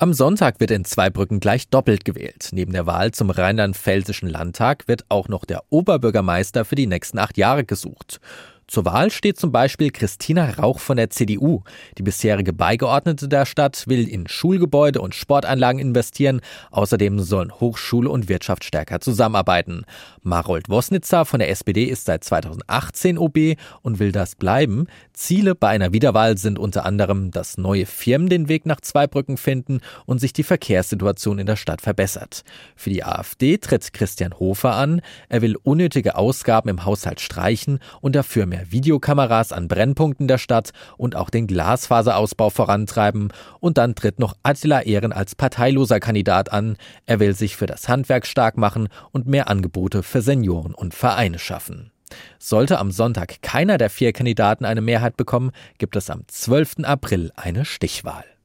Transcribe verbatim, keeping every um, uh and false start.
Am Sonntag wird in Zweibrücken gleich doppelt gewählt. Neben der Wahl zum Rheinland-Pfälzischen Landtag wird auch noch der Oberbürgermeister für die nächsten acht Jahre gesucht. Zur Wahl steht zum Beispiel Christina Rauch von der C D U. Die bisherige Beigeordnete der Stadt will in Schulgebäude und Sportanlagen investieren. Außerdem sollen Hochschule und Wirtschaft stärker zusammenarbeiten. Marold Wosnitzer von der S P D ist seit zweitausendachtzehn O B und will das bleiben. Ziele bei einer Wiederwahl sind unter anderem, dass neue Firmen den Weg nach Zweibrücken finden und sich die Verkehrssituation in der Stadt verbessert. Für die AfD tritt Christian Hofer an. Er will unnötige Ausgaben im Haushalt streichen und dafür mehr Videokameras an Brennpunkten der Stadt und auch den Glasfaserausbau vorantreiben. Und dann tritt noch Attila Ehren als parteiloser Kandidat an. Er will sich für das Handwerk stark machen und mehr Angebote für Senioren und Vereine schaffen. Sollte am Sonntag keiner der vier Kandidaten eine Mehrheit bekommen, gibt es am zwölften April eine Stichwahl.